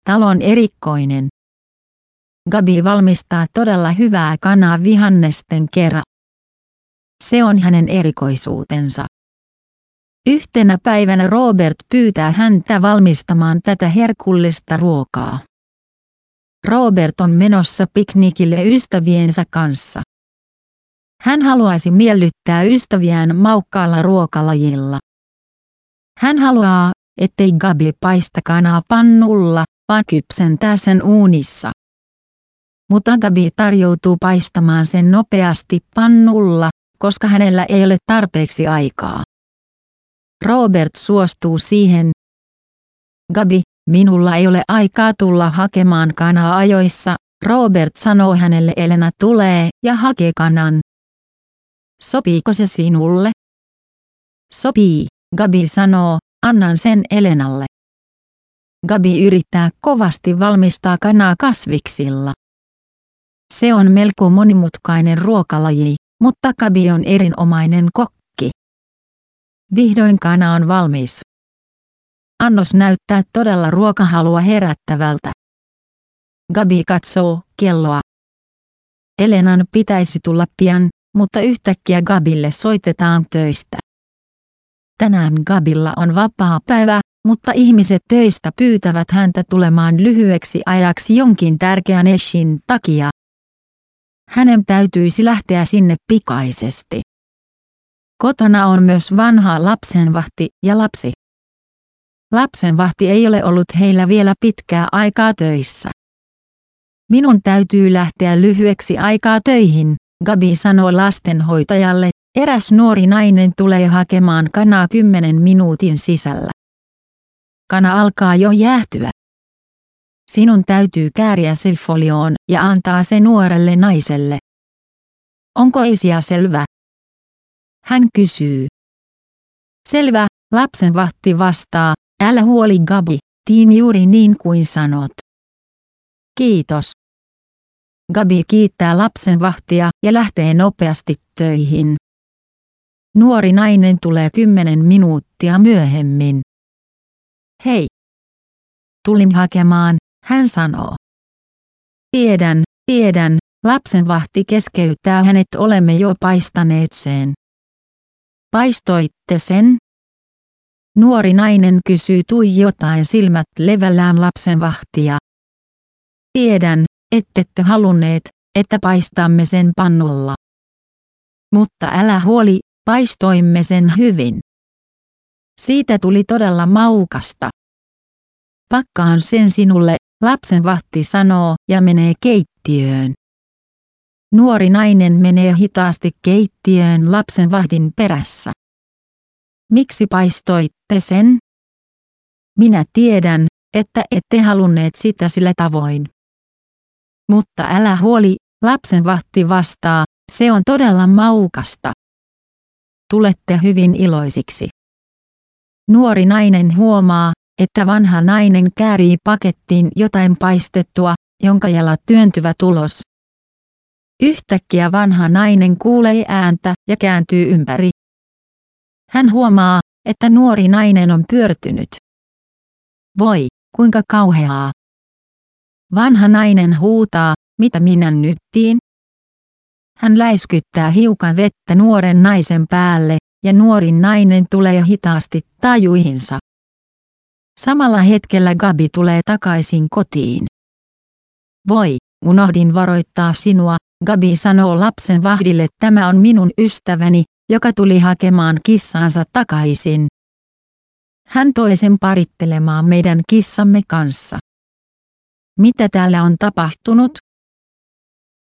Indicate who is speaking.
Speaker 1: talon erikoinen. Gabi valmistaa todella hyvää kanaa vihannesten kera. Se on hänen erikoisuutensa. Yhtenä päivänä Robert pyytää häntä valmistamaan tätä herkullista ruokaa. Robert on menossa piknikille ystäviensä kanssa. Hän haluaisi miellyttää ystäviään maukkaalla ruokalajilla. Hän haluaa, ettei Gabi paista kanaa pannulla, vaan kypsentää sen uunissa. Mutta Gabi tarjoutuu paistamaan sen nopeasti pannulla, koska hänellä ei ole tarpeeksi aikaa. Robert suostuu siihen. Gabi, minulla ei ole aikaa tulla hakemaan kanaa ajoissa, Robert sanoo hänelle. Elena tulee ja hakee kanan. Sopiiko se sinulle? Sopii, Gabi sanoo, annan sen Elenalle. Gabi yrittää kovasti valmistaa kanaa kasviksilla. Se on melko monimutkainen ruokalaji, mutta Gabi on erinomainen kokki. Vihdoin kana on valmis. Annos näyttää todella ruokahalua herättävältä. Gabi katsoo kelloa. Elenan pitäisi tulla pian, mutta yhtäkkiä Gabille soitetaan töistä. Tänään Gabilla on vapaa päivä, mutta ihmiset töistä pyytävät häntä tulemaan lyhyeksi ajaksi jonkin tärkeän essin takia. Hänen täytyisi lähteä sinne pikaisesti. Kotona on myös vanha lapsenvahti ja lapsi. Lapsenvahti ei ole ollut heillä vielä pitkää aikaa töissä. Minun täytyy lähteä lyhyeksi aikaa töihin, Gabi sanoo lastenhoitajalle. Eräs nuori nainen tulee hakemaan kanaa 10 minuutin sisällä. Kana alkaa jo jäähtyä. Sinun täytyy kääriä se folioon ja antaa se nuorelle naiselle. Onko asia selvä? Hän kysyy. Selvä, lapsenvahti vastaa, älä huoli Gabi, tiin juuri niin kuin sanot. Kiitos. Gabi kiittää lapsenvahtia ja lähtee nopeasti töihin. Nuori nainen tulee 10 minuuttia myöhemmin. Hei. Tulin hakemaan, hän sanoo. Tiedän, lapsenvahti keskeyttää hänet, olemme jo paistaneet sen. Paistoitte sen? Nuori nainen kysyy tuijotaen silmät levällään lapsenvahtia. Tiedän, ettette halunneet, että paistamme sen pannulla. Mutta älä huoli, paistoimme sen hyvin. Siitä tuli todella maukasta. Pakkaan sen sinulle, lapsenvahti sanoo ja menee keittiöön. Nuori nainen menee hitaasti keittiöön lapsenvahdin perässä. Miksi paistoitte sen? Minä tiedän, että ette halunneet sitä sillä tavoin. Mutta älä huoli, lapsenvahti vastaa, se on todella maukasta. Tulette hyvin iloisiksi. Nuori nainen huomaa, että vanha nainen käärii pakettiin jotain paistettua, jonka jalat työntyvät ulos. Yhtäkkiä vanha nainen kuulee ääntä ja kääntyy ympäri. Hän huomaa, että nuori nainen on pyörtynyt. Voi, kuinka kauheaa. Vanha nainen huutaa, mitä minä nyt tiin? Hän läiskyttää hiukan vettä nuoren naisen päälle, ja nuori nainen tulee hitaasti tajuihinsa. Samalla hetkellä Gabi tulee takaisin kotiin. Voi, unohdin varoittaa sinua, Gabi sanoo lapsenvahdille, tämä on minun ystäväni, joka tuli hakemaan kissansa takaisin. Hän toi sen parittelemaan meidän kissamme kanssa. Mitä täällä on tapahtunut?